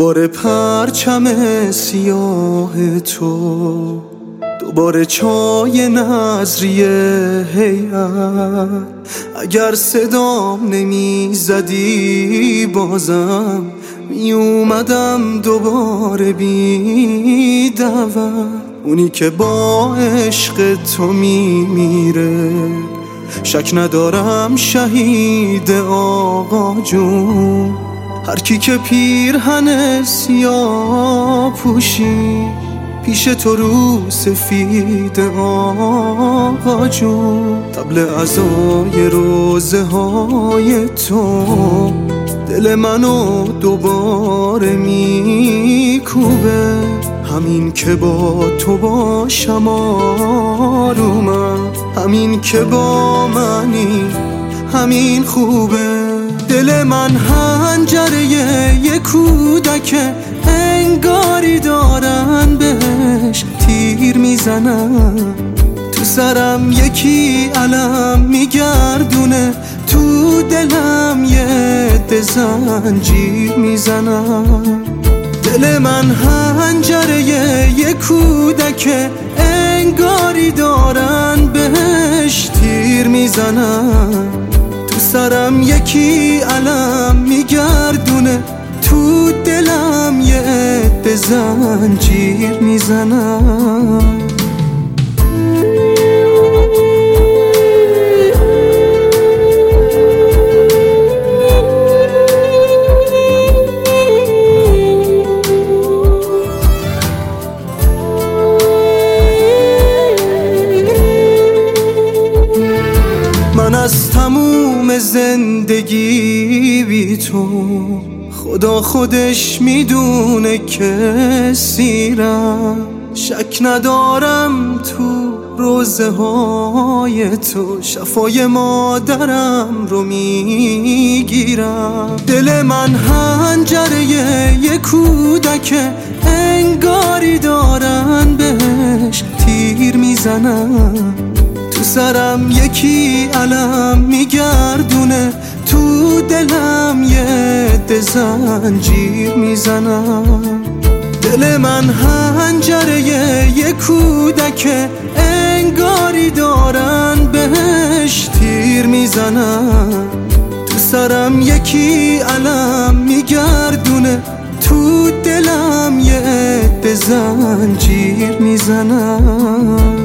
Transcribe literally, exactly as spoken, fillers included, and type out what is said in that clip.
دوباره پرچم سیاه تو، دوباره چای نظریه هیئت. اگر صدام نمی زدی بازم می اومدم دوباره بی دعوت. اونی که با عشق تو می میره شک ندارم شهید آقا جون. هر کی که پیرهن سیاه پوشی پیش تو رو سفید آقا جون. طبل عزای روزه های تو دل منو دوباره میکوبه. همین که با تو باشم آرومم، همین که با منی همین خوبه. دل من حنجره یه کودکه، انگاری دارن بهش تیر میزنن. تو سرم یکی علم میگردونه، تو دلم یه عده زنجیر میزنن. دل من حنجره یه کودکه، انگاری دارن بهش تیر میزنن. تو سرم یکی علم میگردونه، تو دلم یه عده زنجیر میزنن. من از تموم زندگی بی تو، خدا خودش میدونه که سیرم. شک ندارم تو روزه های تو شفای مادرم رو میگیرم. دل من حنجره یه کودکه، انگاری دارن بهش تیر میزنن. تو سرم یکی علم میگردونه، تو دلم یه عده زنجیر میزنم. دل من حنجره یه کودکه، انگاری دارن بهش تیر میزنن. تو سرم یکی علم میگردونه، تو دلم یه عده زنجیر میزنم.